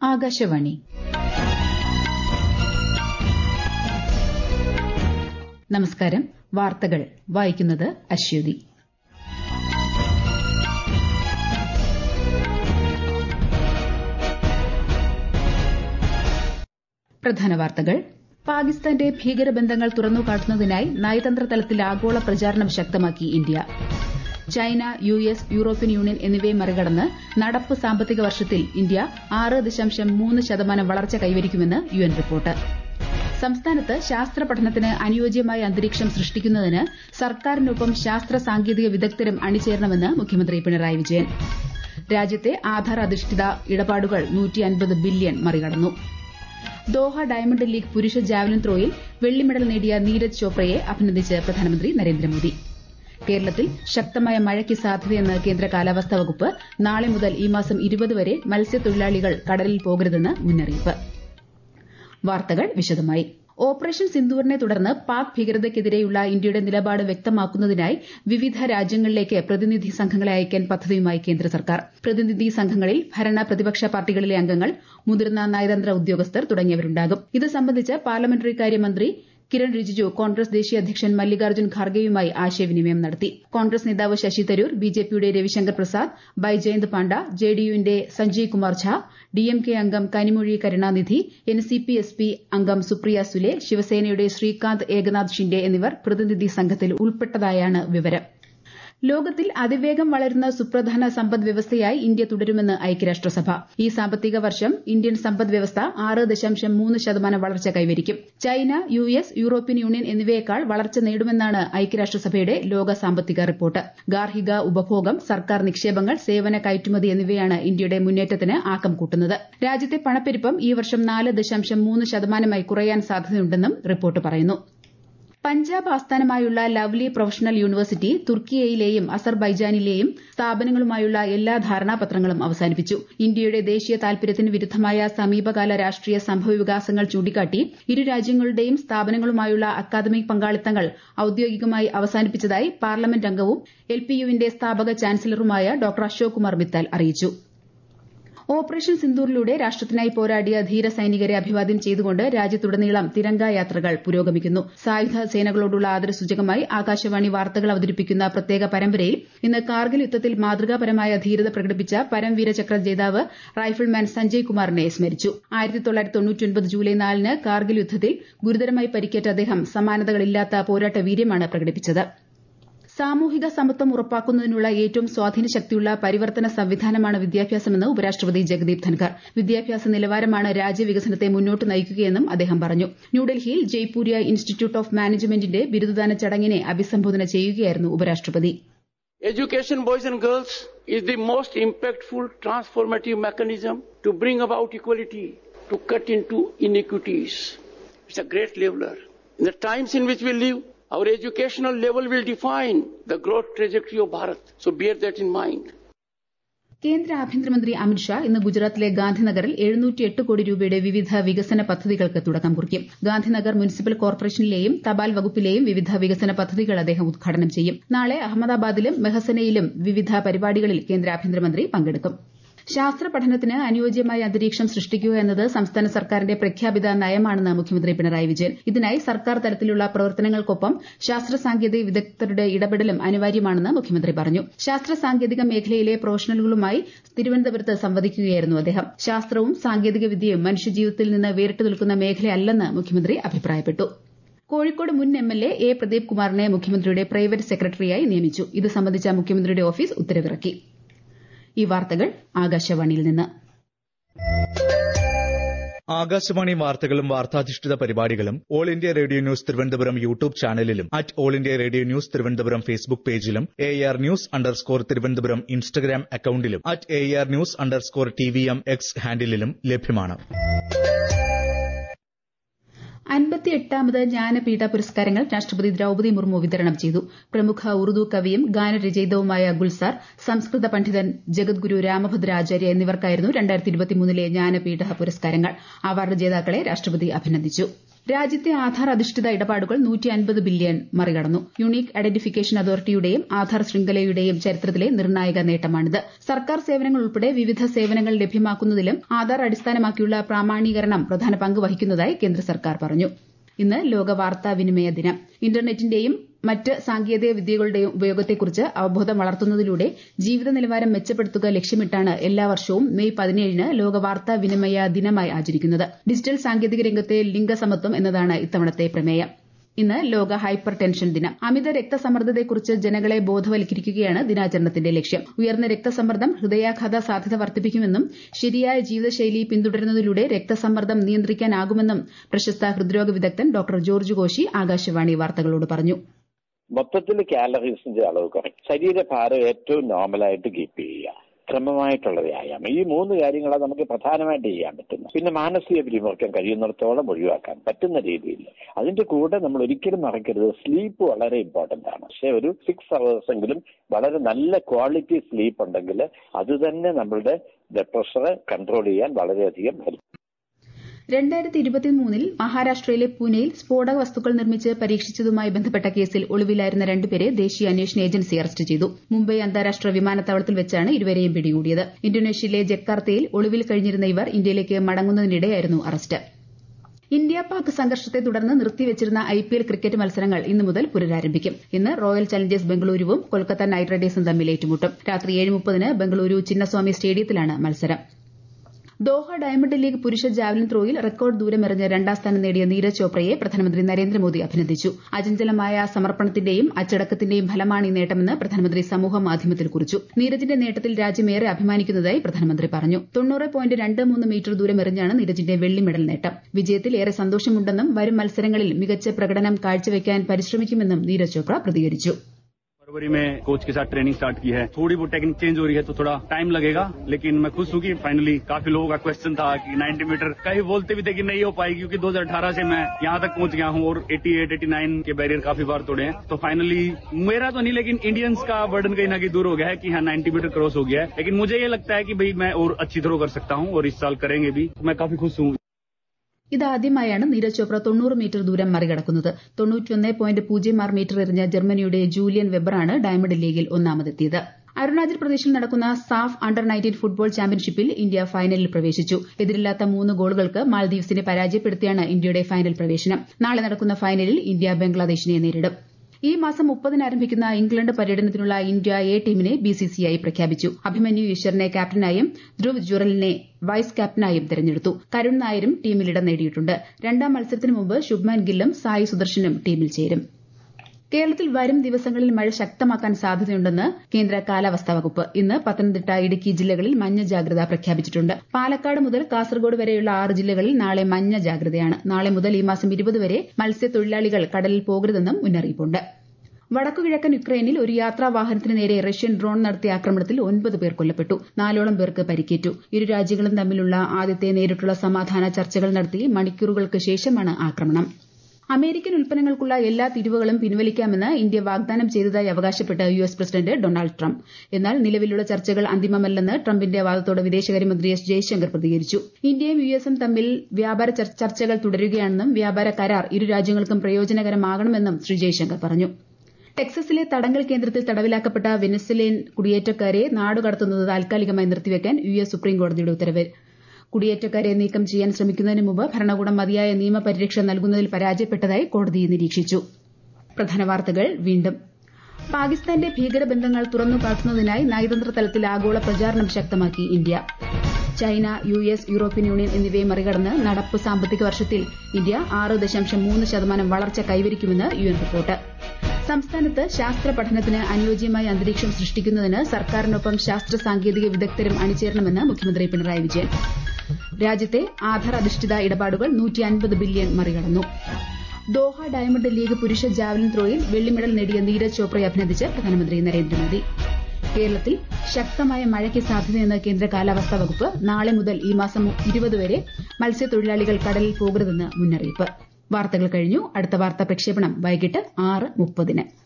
ആകാശവാണി. നമസ്കാരം. വാർത്തകൾ വായിക്കുന്നത് അശ്വതി. പ്രധാന വാർത്തകൾ. പാകിസ്ഥാന്റെ ഭീകരബന്ധങ്ങൾ തുറന്നുകാട്ടുന്നതിനായി നയതന്ത്ര തലത്തിൽ ആഗോള പ്രചാരണം ശക്തമാക്കി India. China, US, European Union എന്നിവയെ മറികടന്ന് നടപ്പ് സാമ്പത്തിക വർഷത്തിൽ ഇന്ത്യ 6.3% വളർച്ച കൈവരിക്കുമെന്ന് യുഎൻ റിപ്പോർട്ട്. സംസ്ഥാനത്ത് ശാസ്ത്ര പഠനത്തിന് അനുയോജ്യമായ അന്തരീക്ഷം സൃഷ്ടിക്കുന്നതിന് സർക്കാരിനൊപ്പം ശാസ്ത്ര സാങ്കേതിക വിദഗ്ധരും അണിചേരണമെന്ന് മുഖ്യമന്ത്രി പിണറായി വിജയൻ. രാജ്യത്തെ ആധാർ അധിഷ്ഠിത ഇടപാടുകൾ 150 ബില്യൺ മറികടന്നു. ദോഹ ഡയമണ്ട് ലീഗ് പുരുഷ ജാവലിൻ ത്രോയിൽ വെള്ളി മെഡൽ നേടിയ നീരജ് ചോപ്രയെ അഭിനന്ദിച്ച് പ്രധാനമന്ത്രി നരേന്ദ്രമോദി. കേരളത്തിൽ ശക്തമായ മഴയ്ക്ക് സാധ്യതയെന്ന് കേന്ദ്ര കാലാവസ്ഥാ വകുപ്പ്. നാളെ മുതൽ ഈ മാസം 20 വരെ മത്സ്യത്തൊഴിലാളികൾ കടലിൽ പോകരുതെന്ന് മുന്നറിയിപ്പ്. വാർത്തകൾ വിശദമായി. ഓപ്പറേഷൻ സിന്ദൂറിനെ തുടർന്ന് പാക് ഭീകരതയ്ക്കെതിരെയുള്ള ഇന്ത്യയുടെ നിലപാട് വ്യക്തമാക്കുന്നതിനായി വിവിധ രാജ്യങ്ങളിലേക്ക് പ്രതിനിധി സംഘങ്ങളെ അയക്കാൻ പദ്ധതിയുമായി കേന്ദ്ര സർക്കാർ. പ്രതിനിധി സംഘങ്ങളിൽ ഭരണ പ്രതിപക്ഷ പാർട്ടികളിലെ അംഗങ്ങൾ, മുതിർന്ന നയതന്ത്ര ഉദ്യോഗസ്ഥർ തുടങ്ങിയവരുണ്ടാകും. ഇത് സംബന്ധിച്ച് പാർലമെന്ററി കാര്യമന്ത്രി കിരൺ റിജിജു കോൺഗ്രസ് ദേശീയ അധ്യക്ഷൻ മല്ലികാർജ്ജുൻ ഖാർഗെയുമായി ആശയവിനിമയം നടത്തി. കോൺഗ്രസ് നേതാവ് ശശി തരൂർ, ബിജെപിയുടെ രവിശങ്കർ പ്രസാദ്, ബൈജയന്ത് പാണ്ഡ, ജെഡിയുവിന്റെ സഞ്ജയ് കുമാർ ഝാ, ഡിഎംകെ അംഗം കനിമൊഴി കരുണാനിധി, എൻസിപി എസ്പി അംഗം സുപ്രിയ സുലെ, ശിവസേനയുടെ ശ്രീകാന്ത് ഏകനാഥ് ഷിൻഡെ എന്നിവർ പ്രതിനിധി സംഘത്തിൽ ഉൾപ്പെട്ടതായാണ് വിവരം. ലോകത്തിൽ അതിവേഗം വളരുന്ന സുപ്രധാന സമ്പദ് വ്യവസ്ഥയായി ഇന്ത്യ തുടരുമെന്ന് ഐക്യരാഷ്ട്രസഭ. ഈ സാമ്പത്തിക വർഷം ഇന്ത്യൻ സമ്പദ് വ്യവസ്ഥ 6.3% വളർച്ച കൈവരിക്കും. ചൈന, യുഎസ്, യൂറോപ്യൻ യൂണിയൻ എന്നിവയേക്കാൾ വളർച്ച നേടുമെന്നാണ് ഐക്യരാഷ്ട്രസഭയുടെ ലോക സാമ്പത്തിക റിപ്പോർട്ട്. ഗാർഹിക ഉപഭോഗം, സർക്കാർ നിക്ഷേപങ്ങൾ, സേവന കയറ്റുമതി എന്നിവയാണ് ഇന്ത്യയുടെ മുന്നേറ്റത്തിന് ആക്കം കൂട്ടുന്നത്. രാജ്യത്തെ പണപ്പെരുപ്പം ഈ വർഷം 4.3% കുറയാൻ സാധ്യതയുണ്ടെന്നും റിപ്പോർട്ട് പറയുന്നു. പഞ്ചാബ് ആസ്ഥാനമായുള്ള ലവ്ലി പ്രൊഫഷണൽ യൂണിവേഴ്സിറ്റി തുർക്കിയയിലെയും അസർബൈജാനിലെയും സ്ഥാപനങ്ങളുമായുള്ള എല്ലാ ധാരണാപത്രങ്ങളും അവസാനിപ്പിച്ചു. ഇന്ത്യയുടെ ദേശീയ താൽപര്യത്തിന് വിരുദ്ധമായ സമീപകാല രാഷ്ട്രീയ സംഭവവികാസങ്ങൾ ചൂണ്ടിക്കാട്ടി ഇരു രാജ്യങ്ങളുടെയും സ്ഥാപനങ്ങളുമായുള്ള അക്കാദമിക് പങ്കാളിത്തങ്ങൾ ഔദ്യോഗികമായി അവസാനിപ്പിച്ചതായി പാർലമെന്റ് അംഗവും എൽപിയുവിന്റെ സ്ഥാപക ചാൻസലറുമായ ഡോ അശോക് കുമാർ മിത്തൽ അറിയിച്ചു. ഓപ്പറേഷൻ സിന്ദൂറിലൂടെ രാഷ്ട്രത്തിനായി പോരാടിയ ധീര സൈനികരെ അഭിവാദ്യം ചെയ്തുകൊണ്ട് രാജ്യത്തുടനീളം തിരംഗ യാത്രകൾ പുരോഗമിക്കുന്നു. സായുധ സേനകളോടുള്ള ആദരസൂചകമായി ആകാശവാണി വാർത്തകൾ അവതരിപ്പിക്കുന്ന പ്രത്യേക പരമ്പരയിൽ ഇന്ന് കാർഗിൽ യുദ്ധത്തിൽ മാതൃകാപരമായ ധീരത പ്രകടിപ്പിച്ച പരംവീര ചക്ര ജേതാവ് റൈഫിൾമാൻ സഞ്ജയ് കുമാറിനെ സ്മരിച്ചു. 1999 ജൂലൈ 4-ന് കാർഗിൽ യുദ്ധത്തിൽ ഗുരുതരമായി പരിക്കേറ്റ അദ്ദേഹം സമാനതകളില്ലാത്ത പോരാട്ട വീര്യമാണ് പ്രകടിപ്പിച്ചത്. സാമൂഹിക സമത്വം ഉറപ്പാക്കുന്നതിനുള്ള ഏറ്റവും സ്വാധീനശക്തിയുള്ള പരിവർത്തന സംവിധാനമാണ് വിദ്യാഭ്യാസമെന്ന് ഉപരാഷ്ട്രപതി ജഗദീപ് ധൻഖർ. വിദ്യാഭ്യാസ നിലവാരമാണ് രാജ്യവികസനത്തെ മുന്നോട്ട് നയിക്കുകയെന്നും അദ്ദേഹം പറഞ്ഞു. ന്യൂഡൽഹിയിൽ ജയ്പൂരിയ ഇൻസ്റ്റിറ്റ്യൂട്ട് ഓഫ് മാനേജ്മെന്റിന്റെ ബിരുദദാന ചടങ്ങിനെ അഭിസംബോധന ചെയ്യുകയായിരുന്നു ഉപരാഷ്ട്രപതി. Education, boys and girls, is the most impactful transformative mechanism to bring about equality, to cut into inequities. It's a great leveler. In the times in which we live, our educational level will define the growth trajectory of Bharat. So bear that in mind. കേന്ദ്ര ആഭ്യന്തരമന്ത്രി അമിത്ഷാ ഇന്ന് ഗുജറാത്തിലെ ഗാന്ധിനഗറിൽ 708 കോടി രൂപയുടെ വിവിധ വികസന പദ്ധതികൾക്ക് തുടക്കം കുറിക്കും. ഗാന്ധിനഗർ മുനിസിപ്പൽ കോർപ്പറേഷനിലെയും തപാൽ വകുപ്പിലെയും വിവിധ വികസന പദ്ധതികൾ അദ്ദേഹം ഉദ്ഘാടനം ചെയ്യും. നാളെ അഹമ്മദാബാദിലും മെഹസനയിലും വിവിധ പരിപാടികളിൽ കേന്ദ്ര ആഭ്യന്തരമന്ത്രി പങ്കെടുക്കും. ശാസ്ത്ര പഠനത്തിന് അനുയോജ്യമായ അന്തരീക്ഷം സൃഷ്ടിക്കുക എന്നത് സംസ്ഥാന സർക്കാരിന്റെ പ്രഖ്യാപിത നയമാണെന്ന് മുഖ്യമന്ത്രി പിണറായി വിജയൻ. ഇതിനായി സർക്കാർ തലത്തിലുള്ള പ്രവർത്തനങ്ങൾക്കൊപ്പം ശാസ്ത്ര സാങ്കേതിക വിദഗ്ധരുടെ ഇടപെടലും അനിവാര്യമാണെന്ന് മുഖ്യമന്ത്രി പറഞ്ഞു. ശാസ്ത്ര സാങ്കേതിക മേഖലയിലെ പ്രൊഫഷണലുകളുമായി തിരുവനന്തപുരത്ത് സംവദിക്കുകയായിരുന്നു അദ്ദേഹം. ശാസ്ത്രവും സാങ്കേതിക വിദ്യയും മനുഷ്യജീവിതത്തിൽ നിന്ന് വേറിട്ട് നിൽക്കുന്ന മേഖലയല്ലെന്ന് മുഖ്യമന്ത്രി അഭിപ്രായപ്പെട്ടു. കോഴിക്കോട് മുൻ എംഎൽഎ എ പ്രദീപ് കുമാറിനെ മുഖ്യമന്ത്രിയുടെ പ്രൈവറ്റ് സെക്രട്ടറിയായി നിയമിച്ചു. ഇത് സംബന്ധിച്ച മുഖ്യമന്ത്രിയുടെ ഓഫീസ് ഉത്തരവിറക്കി. ഈ വാർത്തകൾ ആകാശവാണിയിൽ നിന്ന്. ആകാശവാണി വാർത്തകളും വാർത്താധിഷ്ഠിത പരിപാടികളും All India Radio News Thiruvananthapuram YouTube ചാനലിലും @All India Radio News Thiruvananthapuram Facebook പേജിലും AR News_ തിരുവനന്തപുരം ഇൻസ്റ്റഗ്രാം അക്കൌണ്ടിലും @AR News_TVM X ഹാൻഡിലും ലഭ്യമാണ്. 58ാമത് ജ്ഞാനപീഠ പുരസ്കാരങ്ങൾ രാഷ്ട്രപതി ദ്രൌപദി മുർമു വിതരണം ചെയ്തു. പ്രമുഖ ഉറുദു കവിയും ഗാനരചയിതാവുമായ ഗുൽസാർ, സംസ്കൃത പണ്ഡിതൻ ജഗദ്ഗുരു രാമഭദ്ര ആചാര്യ എന്നിവർക്കായിരുന്നു 2023 ജ്ഞാനപീഠ പുരസ്കാരങ്ങൾ. അവാർഡ് ജേതാക്കളെ രാഷ്ട്രപതി അഭിനന്ദിച്ചു. രാജ്യത്തെ ആധാർ അധിഷ്ഠിത ഇടപാടുകൾ 150 ബില്യൺ മറികടന്നു. യുണീക് ഐഡന്റിഫിക്കേഷൻ അതോറിറ്റിയുടെയും ആധാർ ശൃംഖലയുടെയും ചരിത്രത്തിലെ നിർണായക നേട്ടമാണിത്. സർക്കാർ സേവനങ്ങൾ ഉൾപ്പെടെ വിവിധ സേവനങ്ങൾ ലഭ്യമാക്കുന്നതിലും ആധാർ അടിസ്ഥാനമാക്കിയുള്ള പ്രാമാണീകരണം പ്രധാന പങ്ക് വഹിക്കുന്നതായി കേന്ദ്ര സർക്കാർ പറഞ്ഞു. ഇന്ന് ലോക വാർത്താവിനിമയ ദിനം. ഇന്റർനെറ്റിന്റെയും മറ്റ് സാങ്കേതിക വിദ്യകളുടെയും ഉപയോഗത്തെക്കുറിച്ച് അവബോധം വളർത്തുന്നതിലൂടെ ജീവിത നിലവാരം മെച്ചപ്പെടുത്തുക ലക്ഷ്യമിട്ടാണ് എല്ലാ വർഷവും മെയ് 17 ലോക വാർത്താവിനിമയ ദിനമായി ആചരിക്കുന്നത്. ഡിജിറ്റൽ സാങ്കേതിക രംഗത്തെ ലിംഗസമത്വം എന്നതാണ് ഇത്തവണത്തെ പ്രമേയം. ഇന്ന് ലോക ഹൈപ്പർ ടെൻഷൻ ദിനം. അമിത രക്തസമ്മർദ്ദത്തെക്കുറിച്ച് ജനങ്ങളെ ബോധവൽക്കരിക്കുകയാണ് ദിനാചരണത്തിന്റെ ലക്ഷ്യം. ഉയർന്ന രക്തസമ്മർദ്ദം ഹൃദയാഘാത സാധ്യത വർദ്ധിപ്പിക്കുമെന്നും ശരിയായ ജീവിതശൈലി പിന്തുടരുന്നതിലൂടെ രക്തസമ്മർദ്ദം നിയന്ത്രിക്കാനാകുമെന്നും പ്രശസ്ത ഹൃദ്രോഗ വിദഗ്ധൻ ഡോക്ടർ ജോർജ് കോശി ആകാശവാണി വാർത്തകളോട് പറഞ്ഞു. മൊത്തത്തിൽ കാലറീസിന്റെ അളവ് കുറയ്ക്കും, ശരീരഭാരം ഏറ്റവും നോർമലായിട്ട് കീപ്പ് ചെയ്യുക, ക്രമമായിട്ടുള്ള വ്യായാമം, ഈ 3 കാര്യങ്ങളാണ് നമുക്ക് പ്രധാനമായിട്ട് ചെയ്യാൻ പറ്റുന്നത്. പിന്നെ മാനസിക പിരിമുറുക്കം കഴിയുന്നിടത്തോളം ഒഴിവാക്കാൻ പറ്റുന്ന രീതിയിൽ. അതിന്റെ കൂടെ നമ്മൾ ഒരിക്കലും മറക്കരുത്, സ്ലീപ്പ് വളരെ ഇമ്പോർട്ടന്റ് ആണ്. പക്ഷെ ഒരു 6 hours എങ്കിലും വളരെ നല്ല ക്വാളിറ്റി സ്ലീപ്പ് ഉണ്ടെങ്കിൽ അത് തന്നെ നമ്മളുടെ ബ്ലഡ് പ്രഷർ കൺട്രോൾ ചെയ്യാൻ വളരെയധികം ഹെൽപ്പ്. 2023 മഹാരാഷ്ട്രയിലെ പൂനെയിൽ സ്ഫോടക വസ്തുക്കൾ നിർമ്മിച്ച് പരീക്ഷിച്ചതുമായി ബന്ധപ്പെട്ട കേസിൽ ഒളിവിലായിരുന്ന 2 പേരെ ദേശീയ അന്വേഷണ ഏജൻസി അറസ്റ്റ് ചെയ്തു. മുംബൈ അന്താരാഷ്ട്ര വിമാനത്താവളത്തിൽ വെച്ചാണ് ഇരുവരെയും പിടികൂടിയത്. ഇന്തോനേഷ്യയിലെ ജക്കാർത്തയിൽ ഒളിവിൽ കഴിഞ്ഞിരുന്ന ഇവർ ഇന്ത്യയിലേക്ക് മടങ്ങുന്നതിനിടെയായിരുന്നു അറസ്റ്റ്. ഇന്ത്യ പാക് സംഘർഷത്തെ തുടർന്ന് നിർത്തിവച്ചിരുന്ന IPL ക്രിക്കറ്റ് മത്സരങ്ങൾ ഇന്നു മുതൽ പുനരാരംഭിക്കും. ഇന്ന് റോയൽ ചലഞ്ചേഴ്സ് ബംഗളൂരുവും കൊൽക്കത്ത നൈറ്റ് റൈഡേഴ്സും തമ്മിൽ ഏറ്റുമുട്ടും. രാത്രി 7:30 ബംഗളൂരു ചിന്നസ്വാമി സ്റ്റേഡിയത്തിലാണ് മത്സരം. ദോഹ ഡയമണ്ട് ലീഗ് പുരുഷ ജാവലിൻ ത്രോയിൽ റെക്കോർഡ് ദൂരമെറിഞ്ഞ് 2ാം സ്ഥാനം നേടിയ നീരജ് ചോപ്രയെ പ്രധാനമന്ത്രി നരേന്ദ്രമോദി അഭിനന്ദിച്ചു. അചഞ്ചലമായ സമർപ്പണത്തിന്റെയും അച്ചടക്കത്തിന്റെയും ഫലമാണ് ഈ നേട്ടമെന്ന് പ്രധാനമന്ത്രി സമൂഹ മാധ്യമത്തിൽ കുറിച്ചു. നീരജിന്റെ നേട്ടത്തിൽ രാജ്യമേറെ അഭിമാനിക്കുന്നതായി പ്രധാനമന്ത്രി പറഞ്ഞു. 90.23 മീറ്റർ ദൂരമെറിഞ്ഞാണ് നീരജിന്റെ വെള്ളി മെഡൽ നേട്ടം. വിജയത്തിൽ ഏറെ സന്തോഷമുണ്ടെന്നും വരും മത്സരങ്ങളിൽ മികച്ച പ്രകടനം കാഴ്ചവെക്കാൻ പരിശ്രമിക്കുമെന്നും നീരജ് ചോപ്ര പ്രതികരിച്ചു. फरवरी में कोच के साथ ट्रेनिंग स्टार्ट की है. थोड़ी बहुत टेक्निक चेंज हो रही है तो थोड़ा टाइम लगेगा, लेकिन मैं खुश हूँ कि फाइनली काफी लोगों का क्वेश्चन था कि 90 मीटर कहीं बोलते भी थे कि नहीं हो पाएगी, क्योंकि 2018 से मैं यहाँ तक पहुंच गया हूँ और 88-89 के बैरियर काफी बार तोड़े हैं. तो फाइनली मेरा तो नहीं, लेकिन इंडियंस का बर्डन कहीं ना कहीं दूर हो गया है कि हाँ 90 मीटर क्रॉस हो गया है. लेकिन मुझे ये लगता है कि भाई मैं और अच्छी थ्रो कर सकता हूँ और इस साल करेंगे भी. मैं काफी खुश हूँ. ഇതാദ്യമായാണ് നീരജ് ചോപ്ര 90 മീറ്റർ ദൂരം മറികടക്കുന്നത്. 91.06 മീറ്റർ എറിഞ്ഞ ജർമ്മനിയുടെ ജൂലിയൻ വെബറാണ് ഡയമണ്ട് ലീഗിൽ ഒന്നാമതെത്തിയത്. അരുണാചൽ പ്രദേശിൽ നടക്കുന്ന സാഫ് അണ്ടർ 19 ഫുട്ബോൾ ചാമ്പ്യൻഷിപ്പിൽ ഇന്ത്യ ഫൈനലിൽ പ്രവേശിച്ചു. എതിരില്ലാത്ത 3 ഗോളുകൾക്ക് മാൽദീവ്സിനെ പരാജയപ്പെടുത്തിയാണ് ഇന്ത്യയുടെ ഫൈനൽ പ്രവേശനം. നാളെ നടക്കുന്ന ഫൈനലിൽ ഇന്ത്യ ബംഗ്ലാദേശിനെ നേരിടും. ഈ മാസം 30 ആരംഭിക്കുന്ന ഇംഗ്ലണ്ട് പര്യടനത്തിനുള്ള ഇന്ത്യ എ ടീമിനെ BCCI പ്രഖ്യാപിച്ചു. അഭിമന്യു ഈശ്വറിനെ ക്യാപ്റ്റനായും ധ്രുവ് ജുറലിനെ വൈസ് ക്യാപ്റ്റനായും തെരഞ്ഞെടുത്തു. കരുൺ നായരും ടീമിൽ ഇടം നേടിയിട്ടുണ്ട്. 2ാം മത്സരത്തിന് മുമ്പ് ശുഭ്മാൻ ഗില്ലും സായി സുദർശനും ടീമിൽ ചേരും. കേരളത്തിൽ വരും ദിവസങ്ങളിൽ മഴ ശക്തമാക്കാൻ സാധ്യതയുണ്ടെന്ന് കേന്ദ്ര കാലാവസ്ഥാ വകുപ്പ്. ഇന്ന് പത്തനംതിട്ട, ഇടുക്കി ജില്ലകളിൽ മഞ്ഞ ജാഗ്രത പ്രഖ്യാപിച്ചിട്ടുണ്ട്. പാലക്കാട് മുതൽ കാസർഗോഡ് വരെയുള്ള 6 ജില്ലകളിൽ നാളെ മഞ്ഞ ജാഗ്രതയാണ്. നാളെ മുതൽ ഈ മാസം 20 വരെ മത്സ്യത്തൊഴിലാളികൾ കടലിൽ പോകരുതെന്നും മുന്നറിയിപ്പുണ്ട്. വടക്കുകിഴക്കൻ യുക്രൈനിൽ ഒരു യാത്രാ വാഹനത്തിന് നേരെ റഷ്യൻ ഡ്രോൺ നടത്തിയ ആക്രമണത്തിൽ 9 പേർ കൊല്ലപ്പെട്ടു. 4ഓളം പേർക്ക് പരിക്കേറ്റു. ഇരു രാജ്യങ്ങളും തമ്മിലുള്ള ആദ്യത്തെ നേരിട്ടുള്ള സമാധാന ചർച്ചകൾ നടത്തി മണിക്കൂറുകൾക്ക് ശേഷമാണ് ആക്രമണം. അമേരിക്കൻ ഉൽപ്പന്നങ്ങൾക്കുള്ള എല്ലാ തീരുവകളും പിൻവലിക്കാമെന്ന് ഇന്ത്യ വാഗ്ദാനം ചെയ്തതായി അവകാശപ്പെട്ട് US പ്രസിഡന്റ് ഡൊണാൾഡ് ട്രംപ്. എന്നാൽ നിലവിലുള്ള ചർച്ചകൾ അന്തിമമല്ലെന്ന് ട്രംപിന്റെ വാദത്തോട് വിദേശകാര്യമന്ത്രി S. ജയശങ്കർ പ്രതികരിച്ചു. ഇന്ത്യയും USഉം തമ്മിൽ വ്യാപാര ചർച്ചകൾ തുടരുകയാണെന്നും വ്യാപാര കരാർ ഇരു രാജ്യങ്ങൾക്കും പ്രയോജനകരമാകണമെന്നും ശ്രീ ജയശങ്കർ പറഞ്ഞു. ടെക്സസിലെ തടങ്കൽ കേന്ദ്രത്തിൽ തടവിലാക്കപ്പെട്ട വെനസ്വേലൻ കുടിയേറ്റക്കാരെ നാടുകടത്തുന്നത് താൽക്കാലികമായി നിർത്തിവെക്കാൻ US സുപ്രീംകോടതിയുടെ ഉത്തരവ്. കുടിയേറ്റക്കാരെ നീക്കം ചെയ്യാൻ ശ്രമിക്കുന്നതിന് മുമ്പ് ഭരണകൂടം മതിയായ നിയമപരിരക്ഷ നൽകുന്നതിൽ പരാജയപ്പെട്ടതായി കോടതി നിരീക്ഷിച്ചു. പ്രധാന വാർത്തകൾ വീണ്ടും. പാകിസ്ഥാന്റെ ഭീകരബന്ധങ്ങൾ തുറന്നുകാട്ടുന്നതിനായി നയതന്ത്ര തലത്തിൽ ആഗോള പ്രചാരണം ശക്തമാക്കി India. China, US, European Union എന്നിവയെ മറികടന്ന് നടപ്പ് സാമ്പത്തിക വർഷത്തിൽ ഇന്ത്യ 6.3% വളർച്ച കൈവരിക്കുമെന്ന് UN റിപ്പോർട്ട്. സംസ്ഥാനത്ത് ശാസ്ത്ര പഠനത്തിന് അനുയോജ്യമായ അന്തരീക്ഷം സൃഷ്ടിക്കുന്നതിന് സർക്കാരിനൊപ്പം ശാസ്ത്ര സാങ്കേതിക വിദഗ്ധരും അണിചേരണമെന്ന് മുഖ്യമന്ത്രി പിണറായി വിജയൻ. രാജ്യത്തെ ആധാർ അധിഷ്ഠിത ഇടപാടുകൾ 150 ബില്യൺ മറികടന്നു. ദോഹ ഡയമണ്ട് ലീഗ് പുരുഷ ജാവലിൻ ത്രോയിൽ വെള്ളി മെഡൽ നേടിയ നീരജ് ചോപ്രയെ അഭിനന്ദിച്ച് പ്രധാനമന്ത്രി നരേന്ദ്രമോദി. കേരളത്തിൽ ശക്തമായ മഴയ്ക്ക് സാധ്യതയെന്ന് കേന്ദ്ര കാലാവസ്ഥാ വകുപ്പ്. നാളെ മുതൽ ഈ മാസം 20 വരെ മത്സ്യത്തൊഴിലാളികൾ കടലിൽ പോകരുതെന്ന് മുന്നറിയിപ്പ്. വാർത്തകൾ കഴിഞ്ഞു. അടുത്ത വാർത്താ പ്രക്ഷേപണം വൈകിട്ട് 6:30.